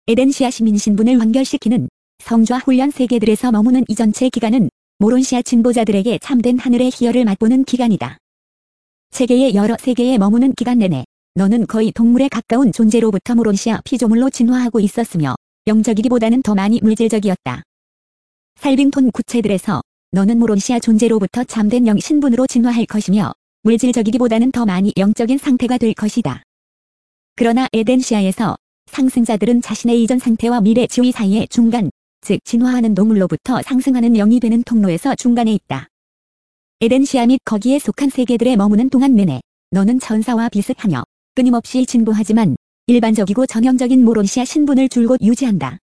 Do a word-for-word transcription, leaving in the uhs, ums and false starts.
에덴시아 시민 신분을 완결시키는 성좌 훈련 세계들에서 머무는 이 전체 기간은 모론시아 진보자들에게 참된 하늘의 희열을 맛보는 기간이다. 세계의 여러 세계에 머무는 기간 내내 너는 거의 동물에 가까운 존재로부터 모론시아 피조물로 진화하고 있었으며 영적이기보다는 더 많이 물질적이었다. 살빙톤 구체들에서 너는 모론시아 존재로부터 참된 영 신분으로 진화할 것이며 물질적이기보다는 더 많이 영적인 상태가 될 것이다. 그러나 에덴시아에서 상승자들은 자신의 이전 상태와 미래 지위 사이의 중간, 즉 진화하는 동물로부터 상승하는 영이 되는 통로에서 중간에 있다. 에덴시아 및 거기에 속한 세계들에 머무는 동안 내내 너는 천사와 비슷하며 끊임없이 진보하지만 일반적이고 전형적인 모론시아 신분을 줄곧 유지한다.